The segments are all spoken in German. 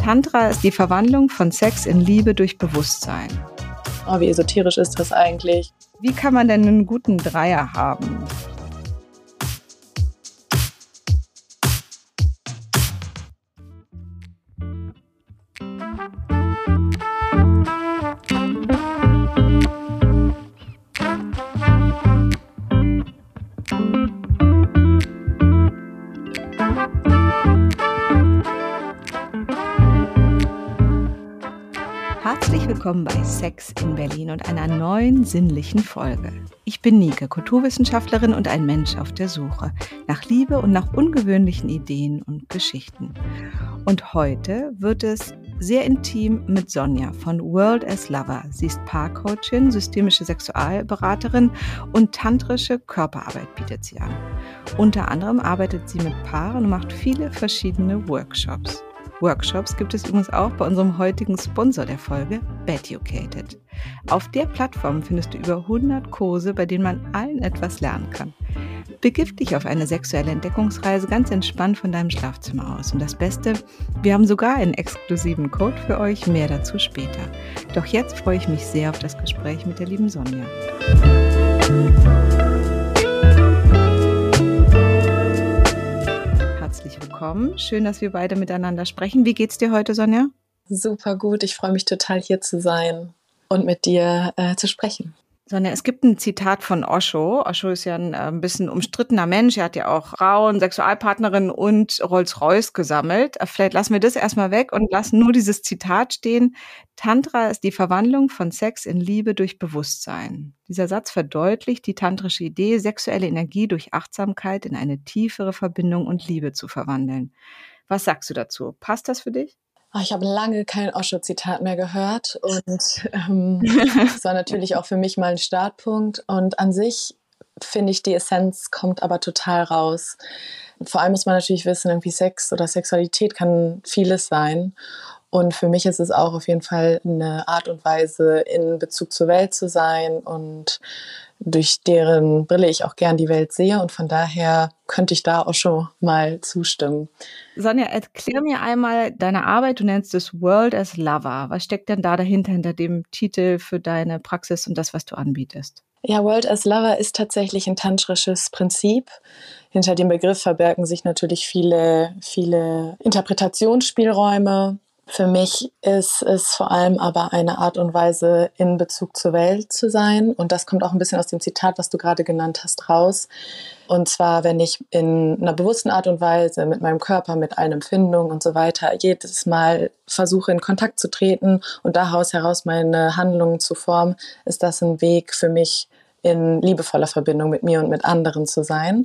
Tantra ist die Verwandlung von Sex in Liebe durch Bewusstsein. Oh, wie esoterisch ist das eigentlich? Wie kann man denn einen guten Dreier haben? Herzlich willkommen bei Sex in Berlin und einer neuen sinnlichen Folge. Ich bin Nike, Kulturwissenschaftlerin und ein Mensch auf der Suche nach Liebe und nach ungewöhnlichen Ideen und Geschichten. Und heute wird es sehr intim mit Sonja von World as Lover. Sie ist Paarcoachin, systemische Sexualberaterin und tantrische Körperarbeit bietet sie an. Unter anderem arbeitet sie mit Paaren und macht viele verschiedene Workshops. Workshops gibt es übrigens auch bei unserem heutigen Sponsor der Folge, Beducated. Auf der Plattform findest du über 100 Kurse, bei denen man allen etwas lernen kann. Begib dich auf eine sexuelle Entdeckungsreise ganz entspannt von deinem Schlafzimmer aus. Und das Beste, wir haben sogar einen exklusiven Code für euch, mehr dazu später. Doch jetzt freue ich mich sehr auf das Gespräch mit der lieben Sonja. Herzlich willkommen. Schön, dass wir beide miteinander sprechen. Wie geht's dir heute, Sonja? Super gut. Ich freue mich total, hier zu sein und mit dir zu sprechen. Sonja, es gibt ein Zitat von Osho. Osho ist ja ein bisschen umstrittener Mensch. Er hat ja auch Frauen, Sexualpartnerinnen und Rolls-Royce gesammelt. Vielleicht lassen wir das erstmal weg und lassen nur dieses Zitat stehen. Tantra ist die Verwandlung von Sex in Liebe durch Bewusstsein. Dieser Satz verdeutlicht die tantrische Idee, sexuelle Energie durch Achtsamkeit in eine tiefere Verbindung und Liebe zu verwandeln. Was sagst du dazu? Passt das für dich? Ich habe lange kein Osho-Zitat mehr gehört und das war natürlich auch für mich mal ein Startpunkt. Und an sich finde ich, die Essenz kommt aber total raus. Vor allem muss man natürlich wissen, irgendwie Sex oder Sexualität kann vieles sein. Und für mich ist es auch auf jeden Fall eine Art und Weise, in Bezug zur Welt zu sein und durch deren Brille ich auch gern die Welt sehe. Und von daher könnte ich da auch schon mal zustimmen. Sonja, erklär mir einmal deine Arbeit. Du nennst es World as Lover. Was steckt denn da dahinter, hinter dem Titel für deine Praxis und das, was du anbietest? Ja, World as Lover ist tatsächlich ein tantrisches Prinzip. Hinter dem Begriff verbergen sich natürlich viele Interpretationsspielräume. Für mich ist es vor allem aber eine Art und Weise, in Bezug zur Welt zu sein. Und das kommt auch ein bisschen aus dem Zitat, was du gerade genannt hast, raus. Und zwar, wenn ich in einer bewussten Art und Weise mit meinem Körper, mit allen Empfindungen und so weiter jedes Mal versuche, in Kontakt zu treten und daraus heraus meine Handlungen zu formen, ist das ein Weg für mich, in liebevoller Verbindung mit mir und mit anderen zu sein.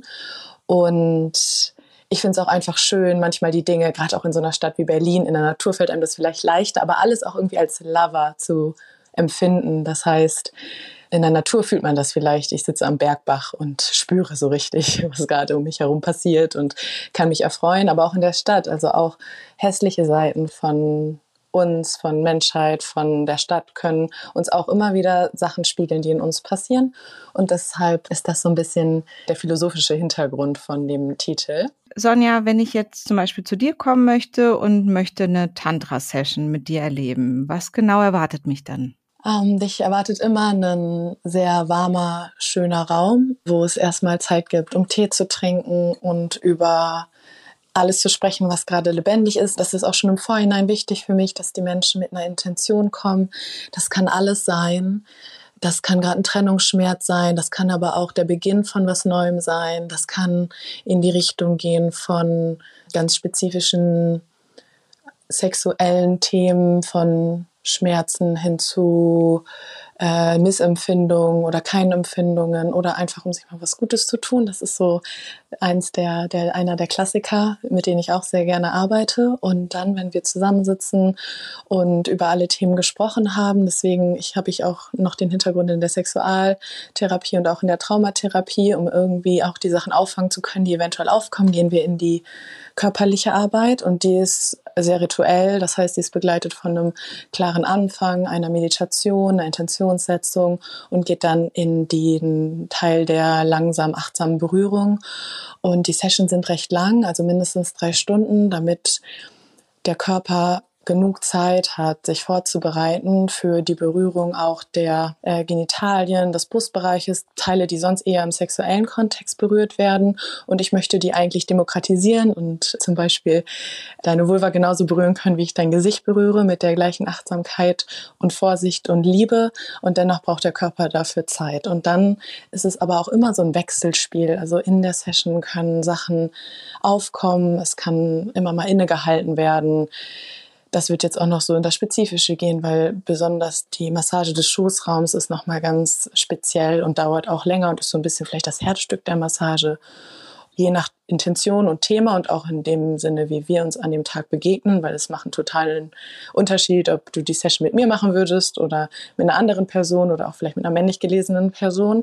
Und ich finde es auch einfach schön, manchmal die Dinge, gerade auch in so einer Stadt wie Berlin, in der Natur fällt einem das vielleicht leichter, aber alles auch irgendwie als Lover zu empfinden. Das heißt, in der Natur fühlt man das vielleicht. Ich sitze am Bergbach und spüre so richtig, was gerade um mich herum passiert und kann mich erfreuen, aber auch in der Stadt, also auch hässliche Seiten von uns, von Menschheit, von der Stadt können uns auch immer wieder Sachen spiegeln, die in uns passieren. Und deshalb ist das so ein bisschen der philosophische Hintergrund von dem Titel. Sonja, wenn ich jetzt zum Beispiel zu dir kommen möchte und möchte eine Tantra-Session mit dir erleben, was genau erwartet mich dann? Dich erwartet immer ein sehr warmer, schöner Raum, wo es erstmal Zeit gibt, um Tee zu trinken und über alles zu sprechen, was gerade lebendig ist. Das ist auch schon im Vorhinein wichtig für mich, dass die Menschen mit einer Intention kommen. Das kann alles sein. Das kann gerade ein Trennungsschmerz sein. Das kann aber auch der Beginn von was Neuem sein. Das kann in die Richtung gehen von ganz spezifischen sexuellen Themen, von Schmerzen hin zu Missempfindungen oder keine Empfindungen oder einfach, um sich mal was Gutes zu tun. Das ist so einer der Klassiker, mit denen ich auch sehr gerne arbeite. Und dann, wenn wir zusammensitzen und über alle Themen gesprochen haben, deswegen habe ich auch noch den Hintergrund in der Sexualtherapie und auch in der Traumatherapie, um irgendwie auch die Sachen auffangen zu können, die eventuell aufkommen, gehen wir in die körperliche Arbeit und die ist sehr rituell, das heißt, die ist begleitet von einem klaren Anfang, einer Meditation, einer Intentionssetzung und geht dann in den Teil der langsam achtsamen Berührung. Und die Sessions sind recht lang, also mindestens 3 Stunden, damit der Körper genug Zeit hat, sich vorzubereiten für die Berührung auch der Genitalien, des Brustbereiches, Teile, die sonst eher im sexuellen Kontext berührt werden. Und ich möchte die eigentlich demokratisieren und zum Beispiel deine Vulva genauso berühren können, wie ich dein Gesicht berühre, mit der gleichen Achtsamkeit und Vorsicht und Liebe. Und dennoch braucht der Körper dafür Zeit. Und dann ist es aber auch immer so ein Wechselspiel. Also in der Session können Sachen aufkommen, es kann immer mal innegehalten werden. Das wird jetzt auch noch so in das Spezifische gehen, weil besonders die Massage des Schoßraums ist nochmal ganz speziell und dauert auch länger und ist so ein bisschen vielleicht das Herzstück der Massage. Je nach Intention und Thema und auch in dem Sinne, wie wir uns an dem Tag begegnen, weil es macht einen totalen Unterschied, ob du die Session mit mir machen würdest oder mit einer anderen Person oder auch vielleicht mit einer männlich gelesenen Person.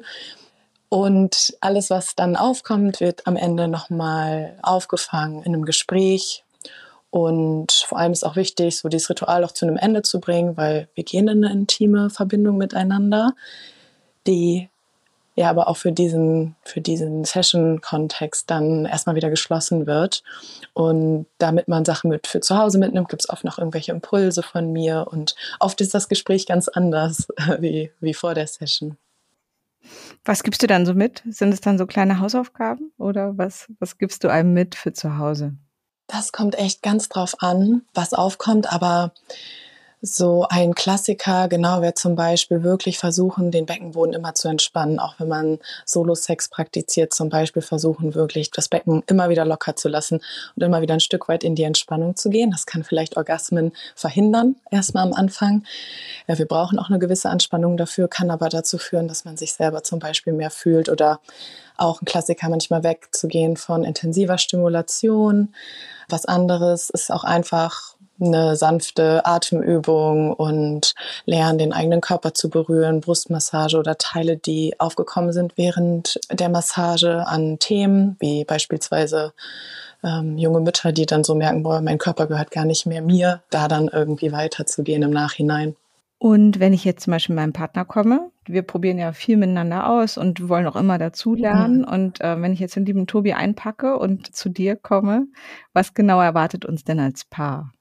Und alles, was dann aufkommt, wird am Ende nochmal aufgefangen in einem Gespräch. Und vor allem ist auch wichtig, so dieses Ritual auch zu einem Ende zu bringen, weil wir gehen in eine intime Verbindung miteinander, die ja aber auch für diesen Session-Kontext dann erstmal wieder geschlossen wird. Und damit man Sachen mit für zu Hause mitnimmt, gibt es oft noch irgendwelche Impulse von mir. Und oft ist das Gespräch ganz anders wie vor der Session. Was gibst du dann so mit? Sind es dann so kleine Hausaufgaben oder was gibst du einem mit für zu Hause? Das kommt echt ganz drauf an, was aufkommt, aber so ein Klassiker, genau, wäre zum Beispiel wirklich versuchen, den Beckenboden immer zu entspannen. Auch wenn man Solo-Sex praktiziert, zum Beispiel versuchen wirklich das Becken immer wieder locker zu lassen und immer wieder ein Stück weit in die Entspannung zu gehen. Das kann vielleicht Orgasmen verhindern, erstmal am Anfang. Ja, wir brauchen auch eine gewisse Anspannung dafür, kann aber dazu führen, dass man sich selber zum Beispiel mehr fühlt oder auch ein Klassiker, manchmal wegzugehen von intensiver Stimulation. Was anderes ist auch einfach eine sanfte Atemübung und lernen, den eigenen Körper zu berühren, Brustmassage oder Teile, die aufgekommen sind während der Massage an Themen, wie beispielsweise junge Mütter, die dann so merken, boah, mein Körper gehört gar nicht mehr mir, da dann irgendwie weiterzugehen im Nachhinein. Und wenn ich jetzt zum Beispiel mit meinem Partner komme, wir probieren ja viel miteinander aus und wollen auch immer dazulernen. Und wenn ich jetzt den lieben Tobi einpacke und zu dir komme, was genau erwartet uns denn als Paar?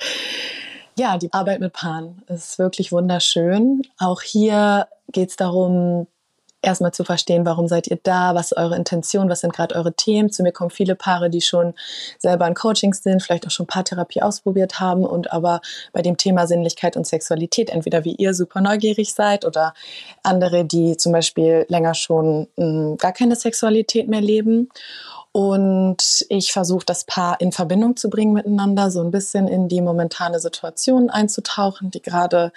Ja, die Arbeit mit Paaren ist wirklich wunderschön. Auch hier geht es darum, erstmal zu verstehen, warum seid ihr da, was ist eure Intention, was sind gerade eure Themen. Zu mir kommen viele Paare, die schon selber in Coachings sind, vielleicht auch schon Paartherapie ausprobiert haben und aber bei dem Thema Sinnlichkeit und Sexualität entweder wie ihr super neugierig seid oder andere, die zum Beispiel länger schon gar keine Sexualität mehr leben. Und ich versuche, das Paar in Verbindung zu bringen miteinander, so ein bisschen in die momentane Situation einzutauchen, die gerade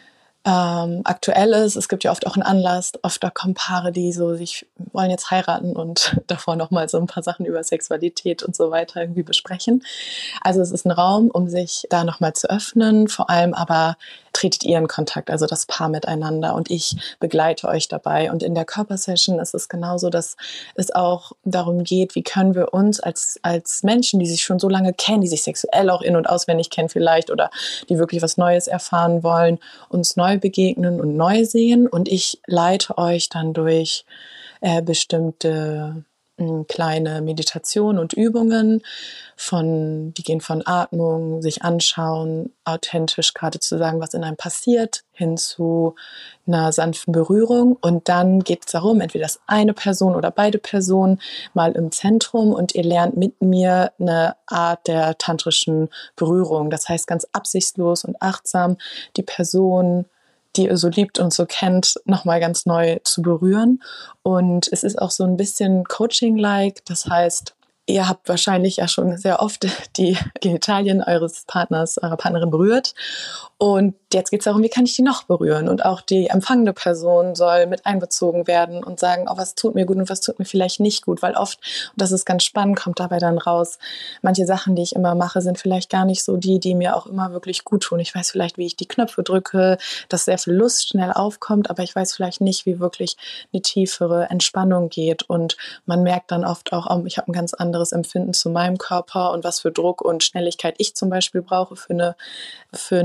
aktuell ist. Es gibt ja oft auch einen Anlass. Oft da kommen Paare, die so sich wollen jetzt heiraten und davor nochmal so ein paar Sachen über Sexualität und so weiter irgendwie besprechen. Also es ist ein Raum, um sich da nochmal zu öffnen. Vor allem aber tretet ihr in Kontakt, also das Paar miteinander und ich begleite euch dabei. Und in der Körpersession ist es genauso, dass es auch darum geht, wie können wir uns als Menschen, die sich schon so lange kennen, die sich sexuell auch in- und auswendig kennen vielleicht oder die wirklich was Neues erfahren wollen, uns neu begegnen und neu sehen. Und ich leite euch dann durch bestimmte kleine Meditationen und Übungen, die gehen von Atmung, sich anschauen, authentisch gerade zu sagen, was in einem passiert, hin zu einer sanften Berührung. Und dann geht es darum, entweder ist eine Person oder beide Personen mal im Zentrum und ihr lernt mit mir eine Art der tantrischen Berührung. Das heißt, ganz absichtslos und achtsam die Person, die ihr so liebt und so kennt, nochmal ganz neu zu berühren. Und es ist auch so ein bisschen Coaching-like. Das heißt, ihr habt wahrscheinlich ja schon sehr oft die Genitalien eures Partners, eurer Partnerin berührt. Und jetzt geht es darum, wie kann ich die noch berühren? Und auch die empfangende Person soll mit einbezogen werden und sagen, oh, was tut mir gut und was tut mir vielleicht nicht gut. Weil oft, und das ist ganz spannend, kommt dabei dann raus, manche Sachen, die ich immer mache, sind vielleicht gar nicht so die mir auch immer wirklich gut tun. Ich weiß vielleicht, wie ich die Knöpfe drücke, dass sehr viel Lust schnell aufkommt, aber ich weiß vielleicht nicht, wie wirklich eine tiefere Entspannung geht. Und man merkt dann oft auch, oh, ich habe ein ganz anderes Empfinden zu meinem Körper und was für Druck und Schnelligkeit ich zum Beispiel brauche für einen Orgasmus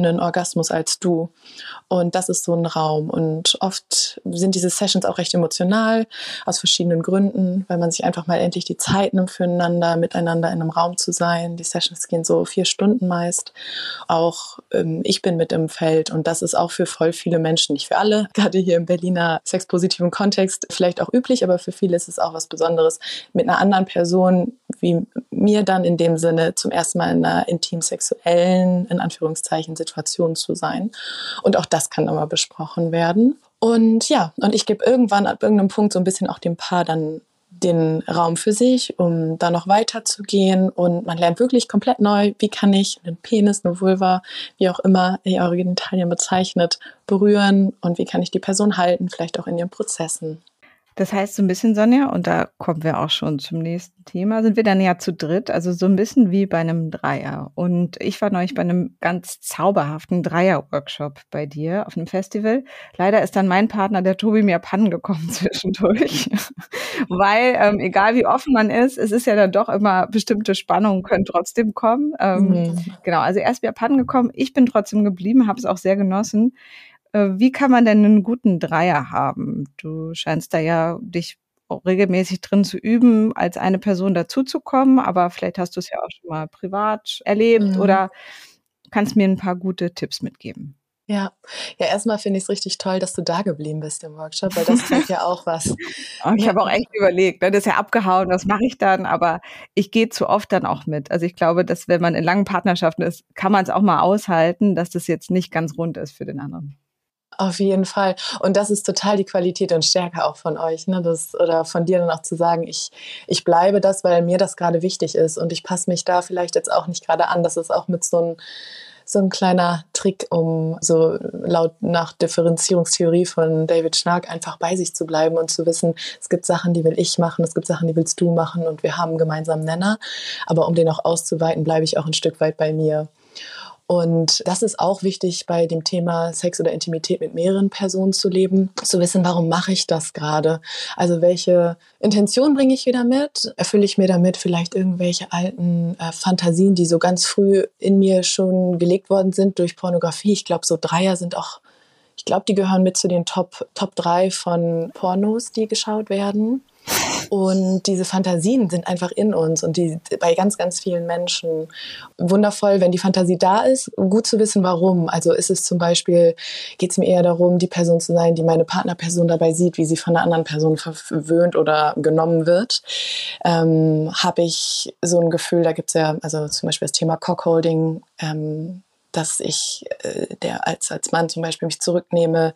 Orgasmus als du. Und das ist so ein Raum. Und oft sind diese Sessions auch recht emotional, aus verschiedenen Gründen, weil man sich einfach mal endlich die Zeit nimmt füreinander, miteinander in einem Raum zu sein. Die Sessions gehen so 4 Stunden meist. Auch ich bin mit im Feld und das ist auch für voll viele Menschen, nicht für alle, gerade hier im Berliner sexpositiven Kontext vielleicht auch üblich, aber für viele ist es auch was Besonderes, mit einer anderen Person wie mir dann in dem Sinne zum ersten Mal in einer intim-sexuellen, in Anführungszeichen, Situation zu sein. Und auch das kann immer besprochen werden. Und ja, und ich gebe irgendwann ab irgendeinem Punkt so ein bisschen auch dem Paar dann den Raum für sich, um da noch weiterzugehen. Und man lernt wirklich komplett neu, wie kann ich einen Penis, eine Vulva, wie auch immer ihr eure Genitalien bezeichnet, berühren und wie kann ich die Person halten, vielleicht auch in ihren Prozessen. Das heißt so ein bisschen, Sonja, und da kommen wir auch schon zum nächsten Thema, sind wir dann ja zu dritt, also so ein bisschen wie bei einem Dreier. Und ich war neulich bei einem ganz zauberhaften Dreier-Workshop bei dir auf einem Festival. Leider ist dann mein Partner, der Tobi, mir abhanden gekommen zwischendurch, weil egal wie offen man ist, es ist ja dann doch immer, bestimmte Spannungen können trotzdem kommen. Genau, also er ist mir abhanden gekommen, ich bin trotzdem geblieben, habe es auch sehr genossen. Wie kann man denn einen guten Dreier haben? Du scheinst da ja dich auch regelmäßig drin zu üben, als eine Person dazuzukommen, aber vielleicht hast du es ja auch schon mal privat erlebt oder kannst mir ein paar gute Tipps mitgeben. Ja, erstmal finde ich es richtig toll, dass du da geblieben bist im Workshop, weil das zeigt ja auch was. Ich habe auch echt überlegt, das ist ja abgehauen, was mache ich dann? Aber ich gehe zu oft dann auch mit. Also ich glaube, dass wenn man in langen Partnerschaften ist, kann man es auch mal aushalten, dass das jetzt nicht ganz rund ist für den anderen. Auf jeden Fall. Und das ist total die Qualität und Stärke auch von euch, ne? Oder von dir dann auch zu sagen, ich bleibe das, weil mir das gerade wichtig ist und ich passe mich da vielleicht jetzt auch nicht gerade an. Das ist auch mit so ein kleiner Trick, um so laut nach Differenzierungstheorie von David Schnark einfach bei sich zu bleiben und zu wissen, es gibt Sachen, die will ich machen, es gibt Sachen, die willst du machen und wir haben einen gemeinsamen Nenner. Aber um den auch auszuweiten, bleibe ich auch ein Stück weit bei mir. Und das ist auch wichtig bei dem Thema Sex oder Intimität mit mehreren Personen zu leben, zu wissen, warum mache ich das gerade? Also welche Intention bringe ich wieder mit? Erfülle ich mir damit vielleicht irgendwelche alten Fantasien, die so ganz früh in mir schon gelegt worden sind durch Pornografie? Ich glaube, so Dreier sind auch, ich glaube, die gehören mit zu den Top 3 von Pornos, die geschaut werden. Und diese Fantasien sind einfach in uns und die bei ganz, ganz vielen Menschen wundervoll, wenn die Fantasie da ist, gut zu wissen, warum. Also ist es zum Beispiel, geht es mir eher darum, die Person zu sein, die meine Partnerperson dabei sieht, wie sie von einer anderen Person verwöhnt oder genommen wird. Habe ich so ein Gefühl, da gibt es ja, also zum Beispiel das Thema Cockholding, dass ich als Mann zum Beispiel mich zurücknehme,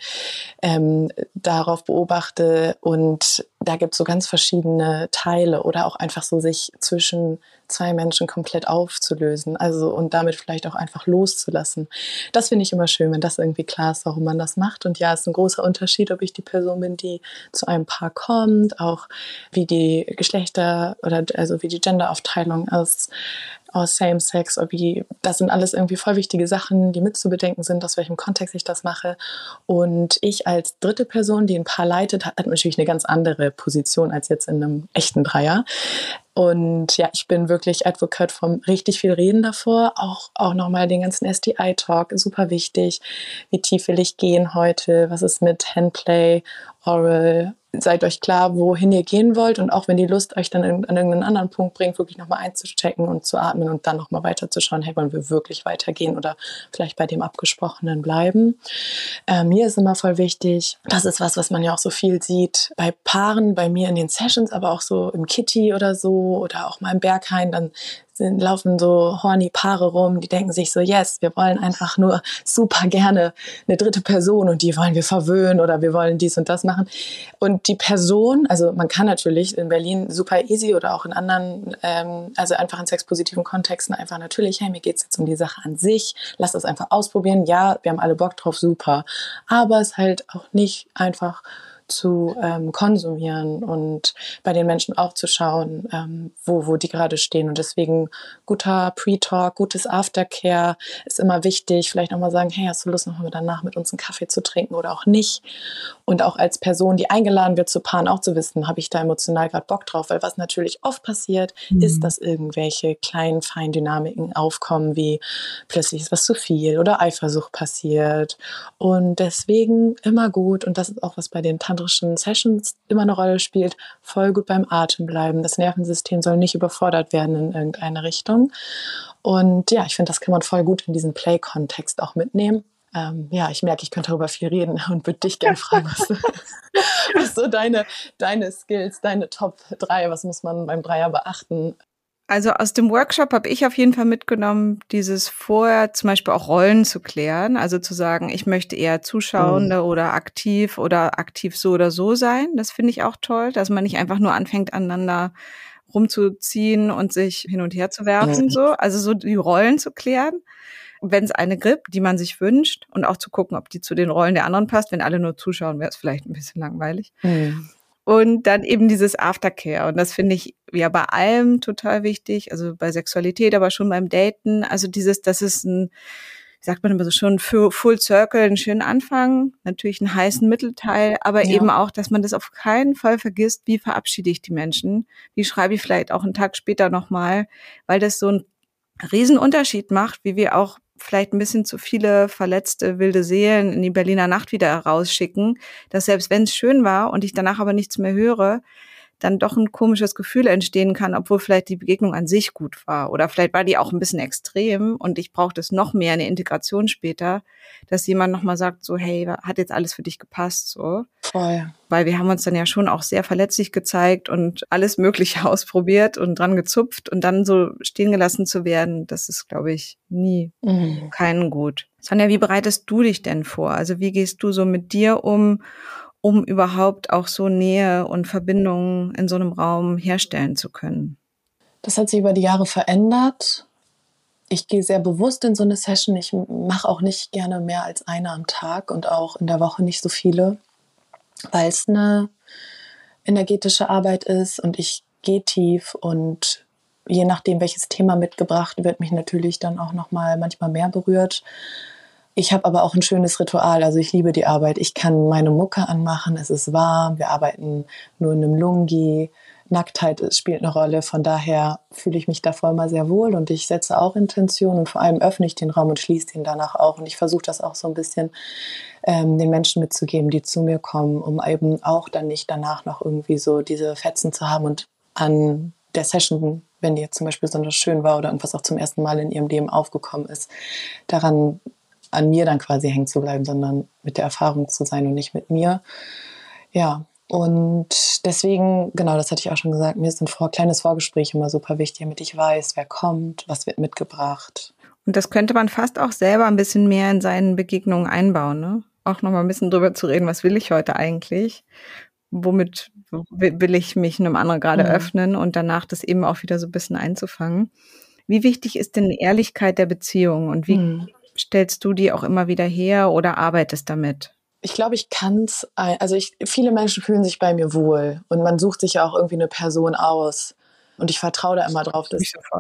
darauf beobachte und da gibt es so ganz verschiedene Teile oder auch einfach so sich zwischen zwei Menschen komplett aufzulösen, also und damit vielleicht auch einfach loszulassen. Das finde ich immer schön, wenn das irgendwie klar ist, warum man das macht. Und ja, es ist ein großer Unterschied, ob ich die Person bin, die zu einem Paar kommt, auch wie die Geschlechter oder also wie die Genderaufteilung ist, aus Same-Sex, das sind alles irgendwie voll wichtige Sachen, die mitzubedenken sind, aus welchem Kontext ich das mache. Und ich als dritte Person, die ein Paar leitet, hat natürlich eine ganz andere Position als jetzt in einem echten Dreier. Und ja, ich bin wirklich Advocate vom richtig viel Reden davor, auch nochmal den ganzen STI-Talk, super wichtig. Wie tief will ich gehen heute? Was ist mit Handplay, Oral? Seid euch klar, wohin ihr gehen wollt und auch wenn die Lust euch dann an irgendeinen anderen Punkt bringt, wirklich nochmal einzuchecken und zu atmen und dann nochmal weiterzuschauen, hey, wollen wir wirklich weitergehen oder vielleicht bei dem Abgesprochenen bleiben. Mir ist immer voll wichtig, das ist was man ja auch so viel sieht bei Paaren, bei mir in den Sessions, aber auch so im Kitty oder so oder auch mal im Berghain, dann laufen so horny Paare rum, die denken sich so, yes, wir wollen einfach nur super gerne eine dritte Person und die wollen wir verwöhnen oder wir wollen dies und das machen. Und die Person, also man kann natürlich in Berlin super easy oder auch in anderen, also einfach in sexpositiven Kontexten einfach natürlich, hey, mir geht's jetzt um die Sache an sich, lass das einfach ausprobieren, ja, wir haben alle Bock drauf, super. Aber es halt auch nicht einfach zu konsumieren und bei den Menschen auch zu schauen, wo die gerade stehen. Und deswegen guter Pre-Talk, gutes Aftercare ist immer wichtig. Vielleicht auch mal sagen, hey, hast du Lust, noch mal danach mit uns einen Kaffee zu trinken oder auch nicht? Und auch als Person, die eingeladen wird zu Paaren, auch zu wissen, habe ich da emotional gerade Bock drauf? Weil was natürlich oft passiert, ist, dass irgendwelche kleinen Feindynamiken aufkommen, wie plötzlich ist was zu viel oder Eifersucht passiert. Und deswegen immer gut, und das ist auch, was bei den tantrischen Sessions immer eine Rolle spielt, voll gut beim Atem bleiben. Das Nervensystem soll nicht überfordert werden in irgendeine Richtung. Und ja, ich finde, das kann man voll gut in diesen Play-Kontext auch mitnehmen. Ja, ich merke, ich könnte darüber viel reden und würde dich gerne fragen, was so deine Skills, deine Top 3, was muss man beim Dreier beachten? Also aus dem Workshop habe ich auf jeden Fall mitgenommen, dieses vorher zum Beispiel auch Rollen zu klären. Also zu sagen, ich möchte eher Zuschauende oder aktiv so oder so sein. Das finde ich auch toll, dass man nicht einfach nur anfängt, aneinander rumzuziehen und sich hin und her zu werfen. So. Also so die Rollen zu klären. Wenn es eine gibt, die man sich wünscht, und auch zu gucken, ob die zu den Rollen der anderen passt. Wenn alle nur zuschauen, wäre es vielleicht ein bisschen langweilig. Und dann eben dieses Aftercare. Und das finde ich ja bei allem total wichtig. Also bei Sexualität, aber schon beim Daten. Also das ist wie sagt man immer so schon, für Full Circle einen schönen Anfang, natürlich einen heißen Mittelteil, aber eben auch, dass man das auf keinen Fall vergisst, wie verabschiede ich die Menschen? Wie schreibe ich vielleicht auch einen Tag später nochmal? Weil das so ein Riesenunterschied macht, wie wir auch vielleicht ein bisschen zu viele verletzte wilde Seelen in die Berliner Nacht wieder rausschicken, dass selbst wenn es schön war und ich danach aber nichts mehr höre, dann doch ein komisches Gefühl entstehen kann, obwohl vielleicht die Begegnung an sich gut war. Oder vielleicht war die auch ein bisschen extrem und ich brauche das noch mehr, eine Integration später, dass jemand nochmal sagt, so, hey, hat jetzt alles für dich gepasst, so. Voll. Weil wir haben uns dann ja schon auch sehr verletzlich gezeigt und alles Mögliche ausprobiert und dran gezupft und dann so stehen gelassen zu werden, das ist, glaube ich, nie keinen gut. Sonja, wie bereitest du dich denn vor? Also wie gehst du so mit dir um überhaupt auch so Nähe und Verbindungen in so einem Raum herstellen zu können? Das hat sich über die Jahre verändert. Ich gehe sehr bewusst in so eine Session. Ich mache auch nicht gerne mehr als eine am Tag und auch in der Woche nicht so viele, weil es eine energetische Arbeit ist und ich gehe tief und je nachdem, welches Thema mitgebracht wird, mich natürlich dann auch nochmal manchmal mehr berührt. Ich habe aber auch ein schönes Ritual, also ich liebe die Arbeit. Ich kann meine Mucke anmachen, es ist warm, wir arbeiten nur in einem Lungi, Nacktheit spielt eine Rolle, von daher fühle ich mich davor immer sehr wohl und ich setze auch Intention und vor allem öffne ich den Raum und schließe den danach auch und ich versuche das auch so ein bisschen den Menschen mitzugeben, die zu mir kommen, um eben auch dann nicht danach noch irgendwie so diese Fetzen zu haben und an der Session, wenn die jetzt zum Beispiel besonders schön war oder irgendwas auch zum ersten Mal in ihrem Leben aufgekommen ist, daran an mir dann quasi hängen zu bleiben, sondern mit der Erfahrung zu sein und nicht mit mir. Ja, und deswegen, genau, das hatte ich auch schon gesagt, mir ist ein kleines Vorgespräch immer super wichtig, damit ich weiß, wer kommt, was wird mitgebracht. Und das könnte man fast auch selber ein bisschen mehr in seinen Begegnungen einbauen, ne? Auch nochmal ein bisschen drüber zu reden, was will ich heute eigentlich? Womit will ich mich einem anderen gerade öffnen und danach das eben auch wieder so ein bisschen einzufangen. Wie wichtig ist denn Ehrlichkeit der Beziehung und wie stellst du die auch immer wieder her oder arbeitest damit? Ich glaube, ich kann es, also viele Menschen fühlen sich bei mir wohl und man sucht sich ja auch irgendwie eine Person aus und ich vertraue da immer drauf, dass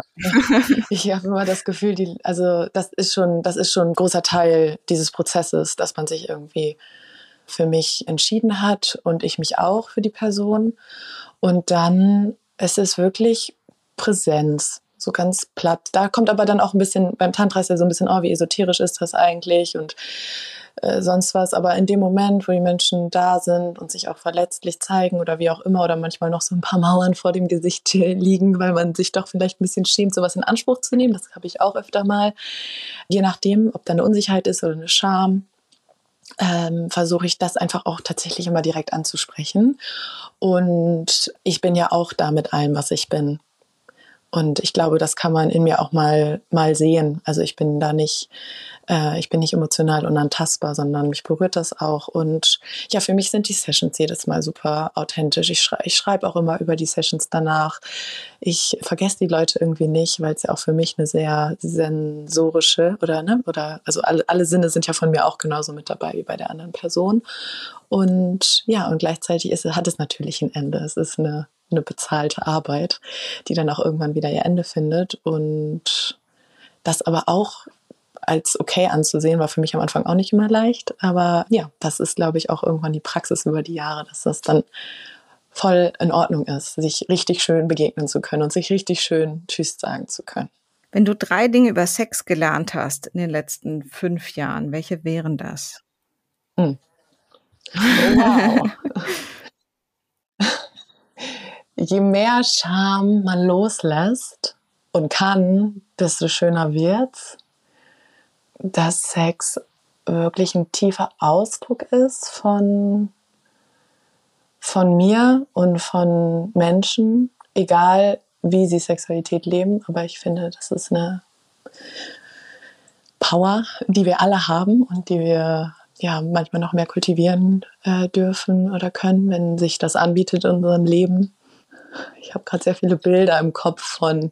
ich habe immer das Gefühl, das ist schon ein großer Teil dieses Prozesses, dass man sich irgendwie für mich entschieden hat und ich mich auch für die Person und dann ist es wirklich Präsenz. So ganz platt. Da kommt aber dann auch ein bisschen, beim Tantra ist ja so ein bisschen, wie esoterisch ist das eigentlich und sonst was. Aber in dem Moment, wo die Menschen da sind und sich auch verletzlich zeigen oder wie auch immer oder manchmal noch so ein paar Mauern vor dem Gesicht liegen, weil man sich doch vielleicht ein bisschen schämt, sowas in Anspruch zu nehmen. Das habe ich auch öfter mal. Je nachdem, ob da eine Unsicherheit ist oder eine Scham, versuche ich das einfach auch tatsächlich immer direkt anzusprechen. Und ich bin ja auch da mit allem, was ich bin. Und ich glaube, das kann man in mir auch mal sehen. Also ich bin da nicht, ich bin nicht emotional unantastbar, sondern mich berührt das auch. Und ja, für mich sind die Sessions jedes Mal super authentisch. Ich schreibe auch immer über die Sessions danach. Ich vergesse die Leute irgendwie nicht, weil es ja auch für mich eine sehr sensorische also alle Sinne sind ja von mir auch genauso mit dabei wie bei der anderen Person. Und ja, und gleichzeitig hat es natürlich ein Ende. Es ist eine bezahlte Arbeit, die dann auch irgendwann wieder ihr Ende findet. Und das aber auch als okay anzusehen, war für mich am Anfang auch nicht immer leicht. Aber ja, das ist, glaube ich, auch irgendwann die Praxis über die Jahre, dass das dann voll in Ordnung ist, sich richtig schön begegnen zu können und sich richtig schön Tschüss sagen zu können. Wenn du 3 Dinge über Sex gelernt hast in den letzten 5 Jahren, welche wären das? Oh, wow. Je mehr Scham man loslässt und kann, desto schöner wird's. Dass Sex wirklich ein tiefer Ausdruck ist von mir und von Menschen, egal wie sie Sexualität leben. Aber ich finde, das ist eine Power, die wir alle haben und die wir ja manchmal noch mehr kultivieren dürfen oder können, wenn sich das anbietet in unserem Leben. Ich habe gerade sehr viele Bilder im Kopf von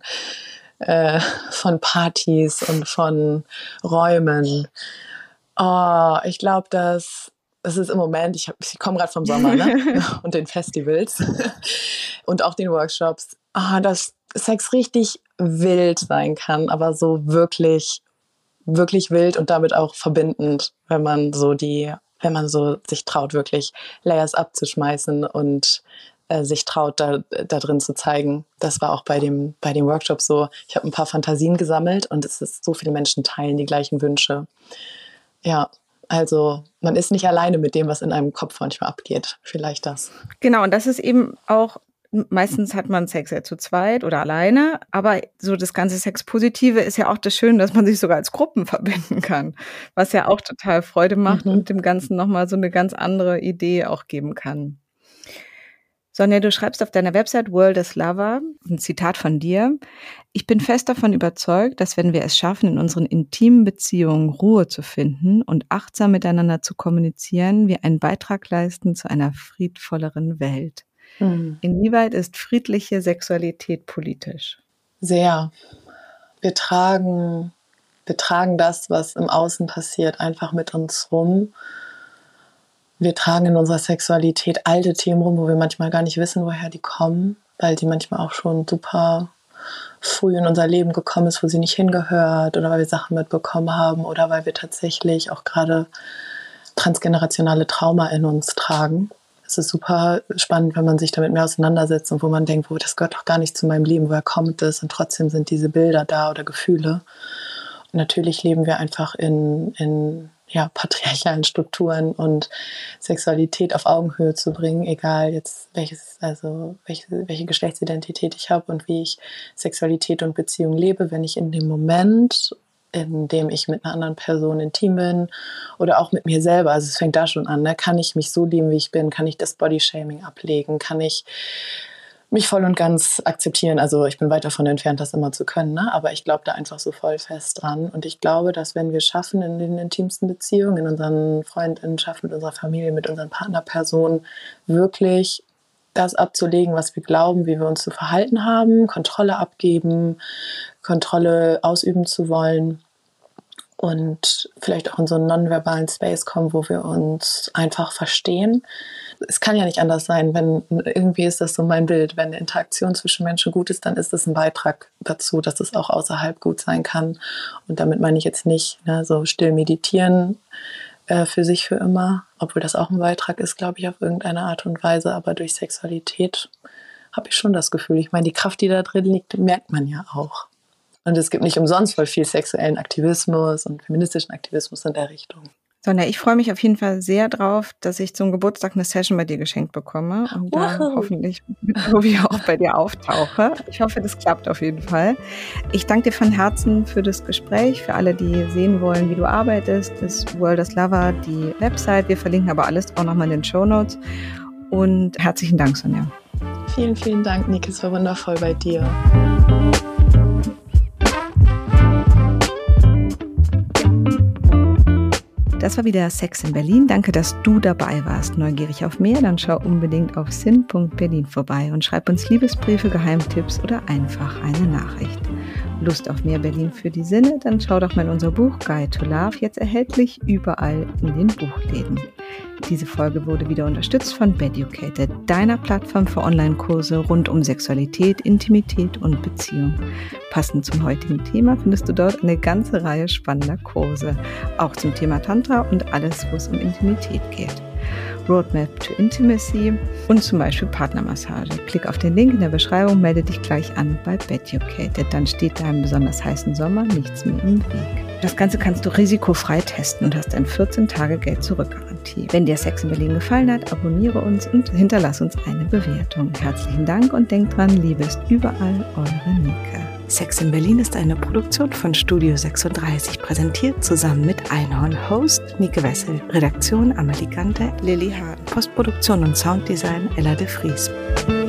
Partys und von Räumen. Oh, ich glaube, es ist im Moment, ich komme gerade vom Sommer, ne? Und den Festivals und auch den Workshops, dass Sex richtig wild sein kann, aber so wirklich, wirklich wild und damit auch verbindend, wenn man so sich traut, wirklich Layers abzuschmeißen und sich traut, da drin zu zeigen. Das war auch bei dem Workshop so. Ich habe ein paar Fantasien gesammelt und es ist so viele Menschen teilen die gleichen Wünsche. Ja, also man ist nicht alleine mit dem, was in einem Kopf manchmal abgeht. Vielleicht das. Genau, und das ist eben auch, meistens hat man Sex ja zu zweit oder alleine, aber so das ganze Sexpositive ist ja auch das Schöne, dass man sich sogar als Gruppen verbinden kann, was ja auch total Freude macht und dem Ganzen nochmal so eine ganz andere Idee auch geben kann. Sonja, du schreibst auf deiner Website World is Lover, ein Zitat von dir: Ich bin fest davon überzeugt, dass wenn wir es schaffen, in unseren intimen Beziehungen Ruhe zu finden und achtsam miteinander zu kommunizieren, wir einen Beitrag leisten zu einer friedvolleren Welt. Inwieweit ist friedliche Sexualität politisch? Sehr. Wir tragen das, was im Außen passiert, einfach mit uns rum. Wir tragen in unserer Sexualität alte Themen rum, wo wir manchmal gar nicht wissen, woher die kommen, weil die manchmal auch schon super früh in unser Leben gekommen ist, wo sie nicht hingehört, oder weil wir Sachen mitbekommen haben oder weil wir tatsächlich auch gerade transgenerationale Trauma in uns tragen. Es ist super spannend, wenn man sich damit mehr auseinandersetzt und wo man denkt, das gehört doch gar nicht zu meinem Leben, woher kommt es? Und trotzdem sind diese Bilder da oder Gefühle. Und natürlich leben wir einfach in patriarchalen Strukturen, und Sexualität auf Augenhöhe zu bringen, egal jetzt welche Geschlechtsidentität ich habe und wie ich Sexualität und Beziehung lebe, wenn ich in dem Moment, in dem ich mit einer anderen Person intim bin oder auch mit mir selber, also es fängt da schon an, ne? Kann ich mich so lieben, wie ich bin, kann ich das Bodyshaming ablegen, kann ich mich voll und ganz akzeptieren. Also ich bin weit davon entfernt, das immer zu können, ne? Aber ich glaube da einfach so voll fest dran. Und ich glaube, dass wenn wir schaffen, in den intimsten Beziehungen, in unseren Freundinnenschaften, mit unserer Familie, mit unseren Partnerpersonen, wirklich das abzulegen, was wir glauben, wie wir uns zu verhalten haben, Kontrolle abgeben, Kontrolle ausüben zu wollen und vielleicht auch in so einen nonverbalen Space kommen, wo wir uns einfach verstehen. Es kann ja nicht anders sein, wenn irgendwie ist das so mein Bild, wenn eine Interaktion zwischen Menschen gut ist, dann ist es ein Beitrag dazu, dass es auch außerhalb gut sein kann. Und damit meine ich jetzt nicht so still meditieren für sich für immer, obwohl das auch ein Beitrag ist, glaube ich, auf irgendeine Art und Weise, aber durch Sexualität habe ich schon das Gefühl, ich meine, die Kraft, die da drin liegt, merkt man ja auch. Und es gibt nicht umsonst voll viel sexuellen Aktivismus und feministischen Aktivismus in der Richtung. Sonja, ich freue mich auf jeden Fall sehr drauf, dass ich zum Geburtstag eine Session bei dir geschenkt bekomme und da hoffentlich auch bei dir auftauche. Ich hoffe, das klappt auf jeden Fall. Ich danke dir von Herzen für das Gespräch. Für alle, die sehen wollen, wie du arbeitest, ist World is Lover die Website. Wir verlinken aber alles auch nochmal in den Shownotes. Und herzlichen Dank, Sonja. Vielen, vielen Dank, Nike. Es war wundervoll bei dir. Das war wieder Sex in Berlin. Danke, dass du dabei warst. Neugierig auf mehr? Dann schau unbedingt auf sin.berlin vorbei und schreib uns Liebesbriefe, Geheimtipps oder einfach eine Nachricht. Lust auf mehr Berlin für die Sinne? Dann schau doch mal in unser Buch Guide to Love, jetzt erhältlich überall in den Buchläden. Diese Folge wurde wieder unterstützt von Beducated, deiner Plattform für Online-Kurse rund um Sexualität, Intimität und Beziehung. Passend zum heutigen Thema findest du dort eine ganze Reihe spannender Kurse, auch zum Thema Tantra und alles, wo es um Intimität geht. Roadmap to Intimacy und zum Beispiel Partnermassage. Klick auf den Link in der Beschreibung, melde dich gleich an bei Beducated. Dann steht deinem besonders heißen Sommer nichts mehr im Weg. Das Ganze kannst du risikofrei testen und hast ein 14-Tage-Geld-Zurück-Garantie. Wenn dir Sex in Berlin gefallen hat, abonniere uns und hinterlass uns eine Bewertung. Herzlichen Dank und denk dran, Liebe ist überall, eure Nike. Sex in Berlin ist eine Produktion von Studio 36, präsentiert zusammen mit Einhorn. Host Nike Wessel, Redaktion Amelie Gante, Lilly Hahn, Postproduktion und Sounddesign Ella de Vries.